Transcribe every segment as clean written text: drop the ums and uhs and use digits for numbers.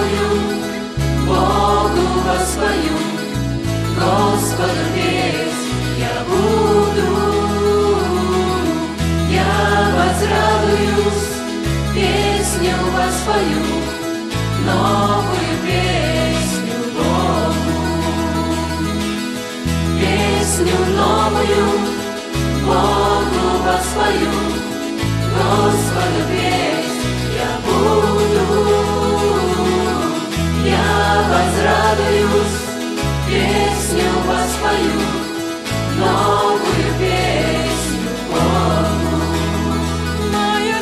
новую Богу воспою, Господу петь я буду. Я возрадуюсь, песню воспою, новую песню Богу. Песню новую Богу воспою, Господу петь я буду. Я возрадуюсь, песню воспою, новую песню Богу. Мое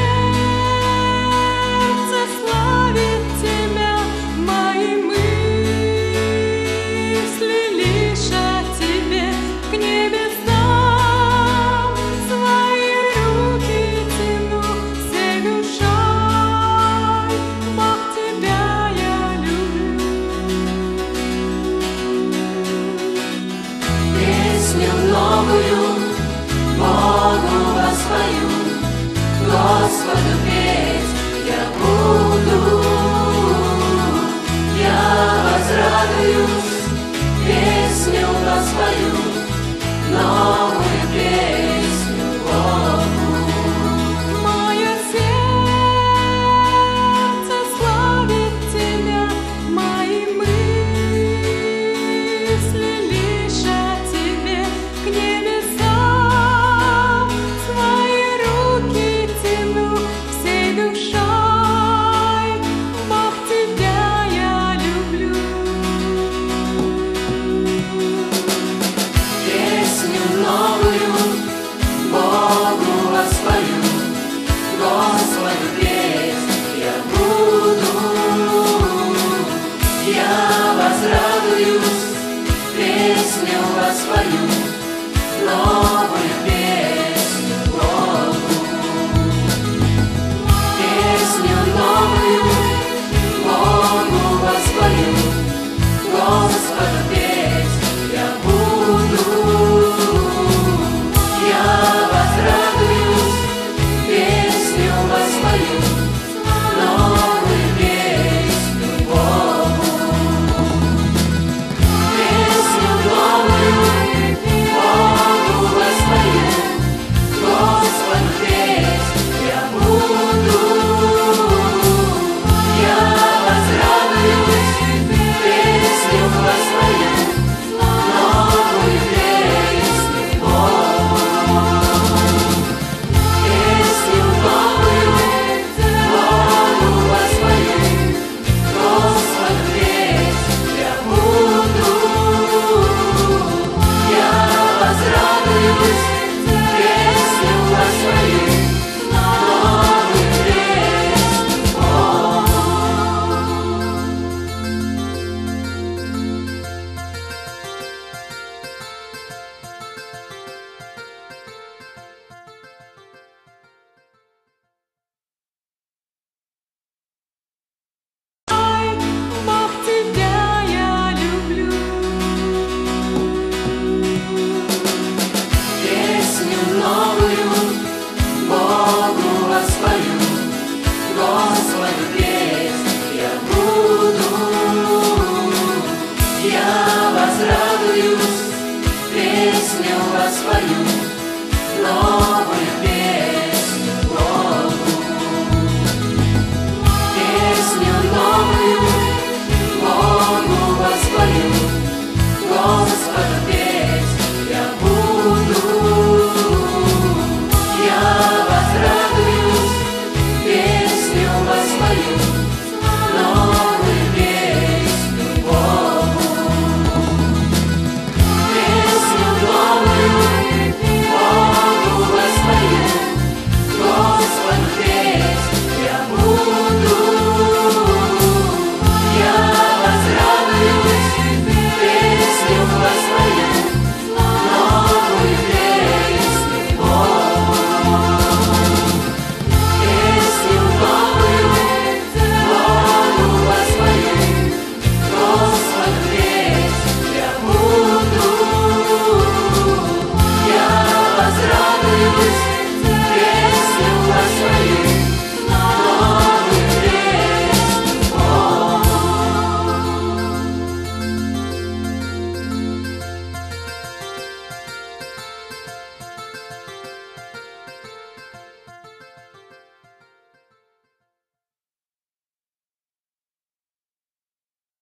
сердце славит Тебя, мои мысли лишь о Тебе, к небесам свои руки тяну, согрушай, Бог, Тебя я люблю. Песню новую Богу воспою, Господу петь я буду. Я возрадуюсь, песню воспою, новую песню Богу. Мое сердце славит Тебя, мои мысли лишь о Тебе, к небесам свои руки тяну, всей душой, Бог, Тебя я люблю. Песню новую Богу воспою, Господу петь я буду. Я возрадуюсь, песню воспою, новую песню Богу. Песню новую Богу воспою, Господу петь я буду. Я возрадуюсь, песню воспою, новую песню Богу. Песню новую Богу воспою, Господу петь я буду. Я возрадуюсь, песню воспою, новую песню Богу. Песню новую Богу воспою, Господу петь я буду. Я возрадуюсь, песню воспою, новую песню Богу. Бог, Тебя я люблю. Песню новую Богу воспою, Господу петь я буду. Я возрадуюсь, песню воспою,